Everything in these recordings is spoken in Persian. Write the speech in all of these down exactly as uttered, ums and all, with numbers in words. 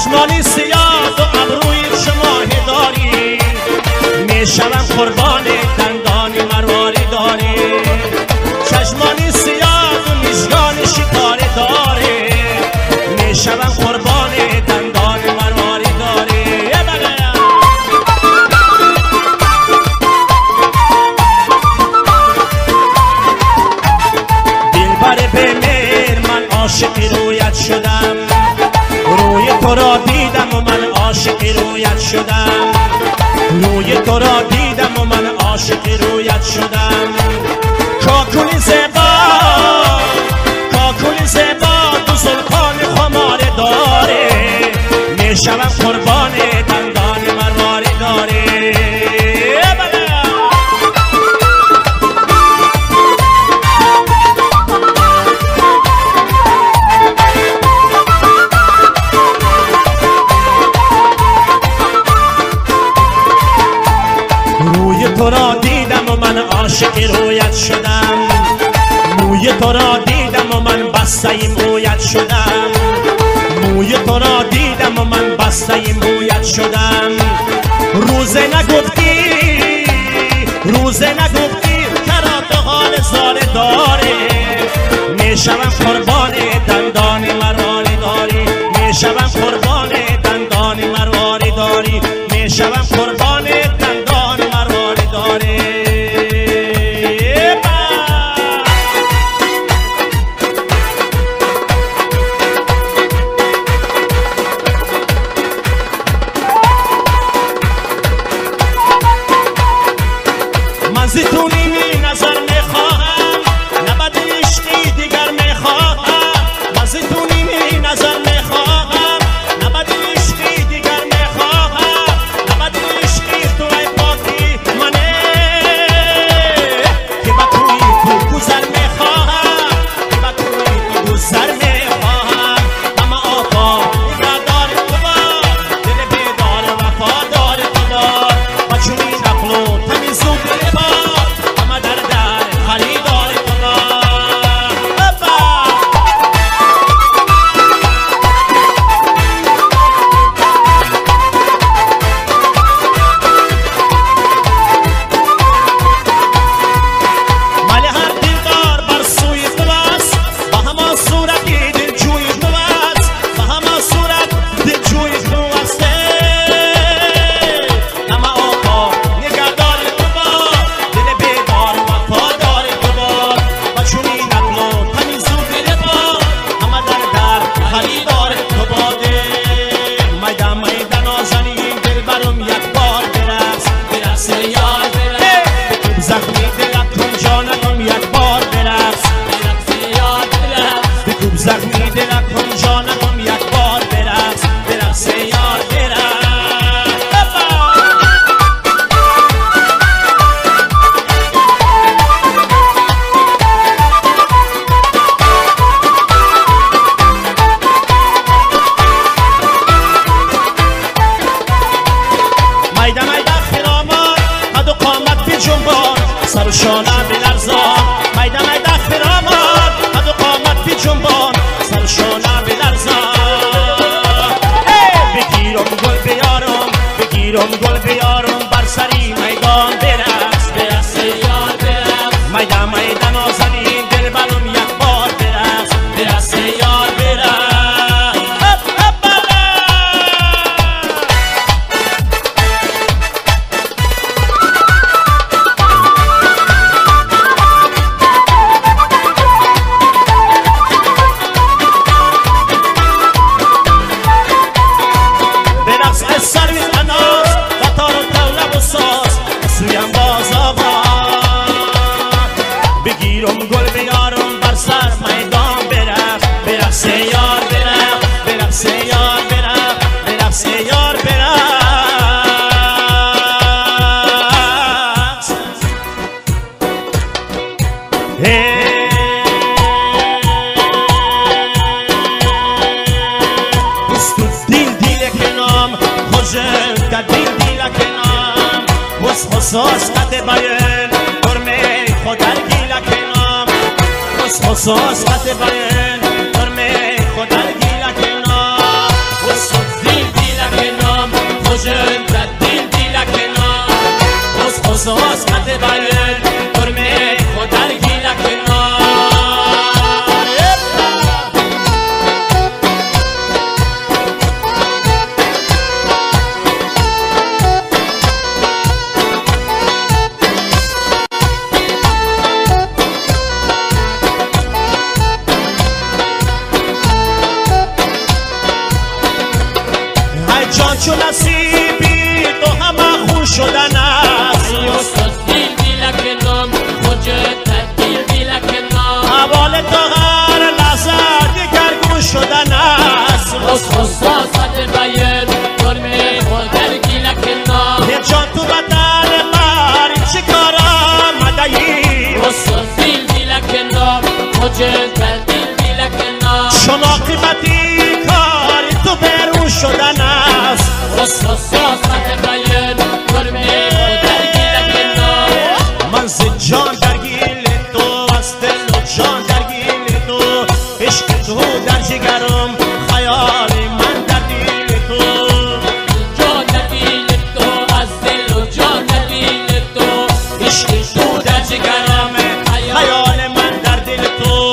چشمانی سیاه و ابروی شما هداری میشوم قربان دندان مرواری داری چشمانی سیاه و میزگان شکاری داری میشوم قربان دندان مرواری داری دلبر بمیر من عاشق رویت شدم روی تو را دیدم و من عاشق رویت شدم روی تو را دیدم و من عاشق رویت شدم کاکولی زیبا کاکولی زیبا تو زلفان خماره داره میشوم قربان دندان مرواری داره تو را دیدم و من عاشق رویت شدم موی تو را دیدم و من بسته مویت شدم موی تو را دیدم و من بسته مویت شدم روزه نگفتی روزه نگفتی کرا به حال زاره داره میشوم قربان دندان مرواری داری میشوم قربان دندان مرواری داری میشوم قربان دندان مرواری داری من زیتونی می نظر میخواهم نبد عشقی دیگر میخواهم من زیتونی می نظر میخواهم نبد عشقی دیگر میخواهم نبد عشقی تو ای پاکی منه که با توی تو گذر میخواهم که با توی تو گذر میخواهم اما آقا نگهدار تو با دل بیدار وفادار تو با با چونی نقل و تمیز و دل با اما در در خریدار تو با مال هر دلدار بر سوی تو است با همان صورتی دلجوی تو است با همان صورت دلجوی تو است اما آقا نگهدار تو با دل بیدار وفادار تو با و چونی نقل و تمیز و دل با اما در در خریدار تو باده میدان میدان نازنین دل برم یک بار برس برس یار برس بکوب زخمی دلت کن جانم یک بار برس برس یار برس بکوب زخمی دلت کن جانم یک بار برس برس یار برس میدان میدان خرامان قد و قامت بی جنبان سر و شانه بلرزان میدان میدان خرامان قد و قامت بی جنبان سر و شانه بلرزان بگیرم گل بیارم بگیرم گل بیارم بر سری میدان برس برس یار برس میدان میدان نازنین دل برم یک بار برس برس یار برس برقص از سروی اناس و تار و طاوله و ساز سویم باز آباد بگیرم گل بیارم بر سر میدان برقص برقص یار برقص برقص یار برقص برقص یار برقص دین دیل کنام خوشم در دین دیل کنام بس خصوص قد باین برمه خودر گیل کنام بس خصوص قد باین برمه خودر گیل کنام بس دین چون نصیبی تو همه خون شدن است حوال تو هر لحظه دیگرگون شدن است یه جان تو بدن من چی کار آمده ای شما قیمتی کاری تو برون شدن است من ز جان درگیل تو از دل و جان درگیل تو عشق تو در جگرم خیال من در دیل تو جان درگیل تو از دل و جان درگیل تو عشق تو در جگرم خیال من در دل تو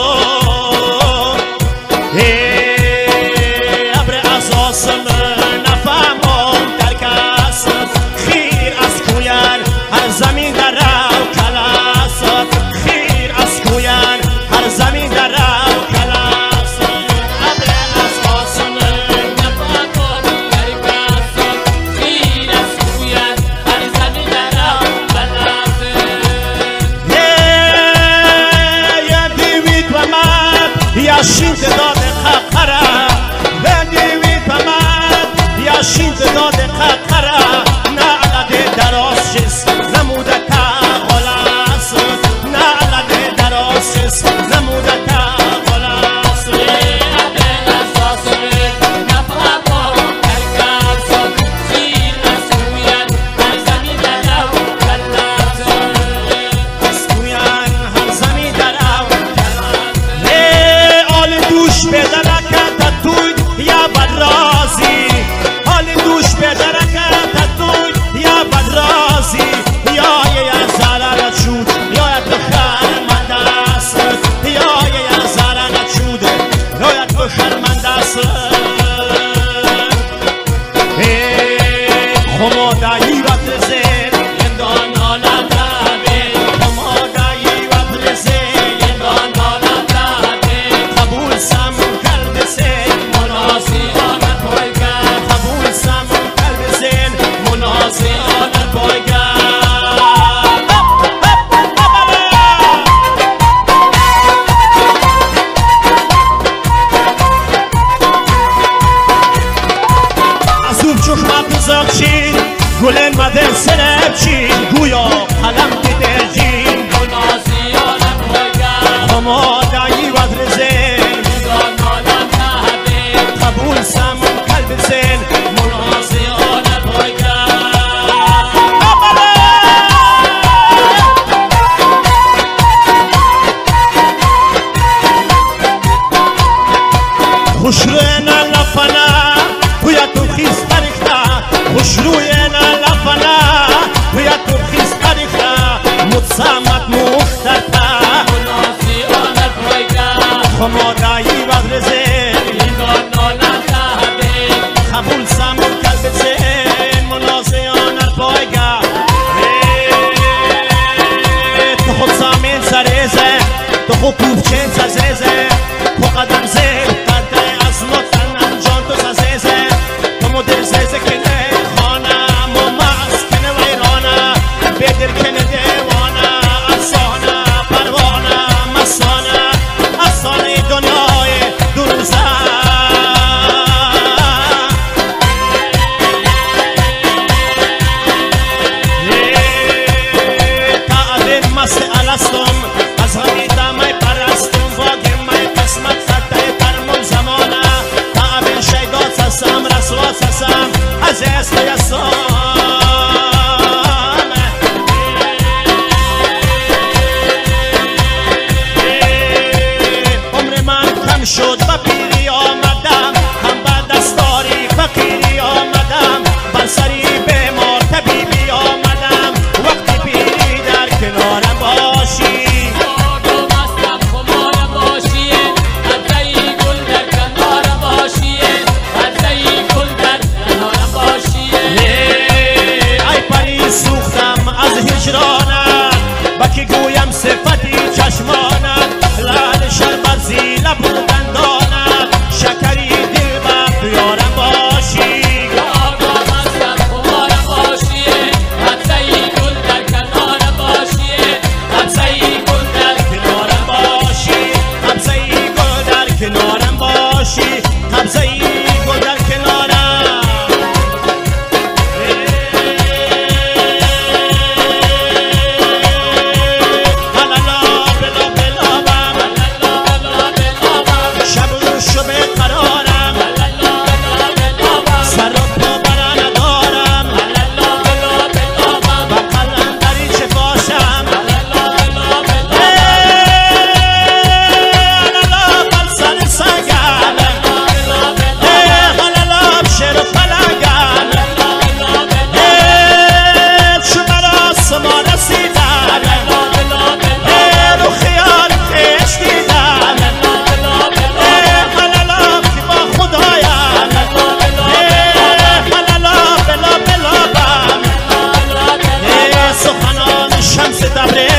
ابر از آسمان نفهمم در کس خیر از کویر هر زمین در رو کلاس خیر از کویر هر زمین در رو کلاس ابر از آسمان نفهمم در کس خیر از کویر هر زمین در رو کلاس یه دیوید و من یا شینت داد خقره به دیوید و من یا شینت داد خقره نه علده دراز شست نموده تا غلاس نه علده دراز شست نموده تا غلاس اسکویان هر زمین در او لی آل دوش به درکت توی یا بدرازی آل دوش به درکت توی یا بدرازی یا یه زرر چود یا یه بخر من دست یا یه زرر چود یا یه بخر من دست خمادایی و پرزید یندان حالم رابه خمادایی و پرزید یندان حالم رابه قبول سم قلب سید مناسی آنت بایگر قبول سم قلب سید مناسی آنت بایگر از اون چشمت بزاق چین گلن مدن سرب چین گویا قلم دیده جین مناسی آنت بایگر خمادایی و پرزید یندان حالم رابه قبول سم قلب سید مناسی آنت بایگر خوش روی نه لفنه توی تو خیز تاریخته خوش روی نه لفنه توی تو خیز تاریخته متصامت مخترته مناسی آنت بایگر خمادایی و پرزید یندان حالم رابه قبول سم قلب سین منازیان الپایگه تو خود زمین سریزه تو خود کوفچین سزیزه تو قدم زیر قده از نطن انجان تو سزیزه تو مدر زیزه کنه خانه مماز کنه ویرانه بدر کنه دیوانه افسانه پروانه مسانه افسانه دنیای دروزه تعبیر مست الستم از غمیده می پرستم واقع می قسمت خطه پرمون زمانه صبر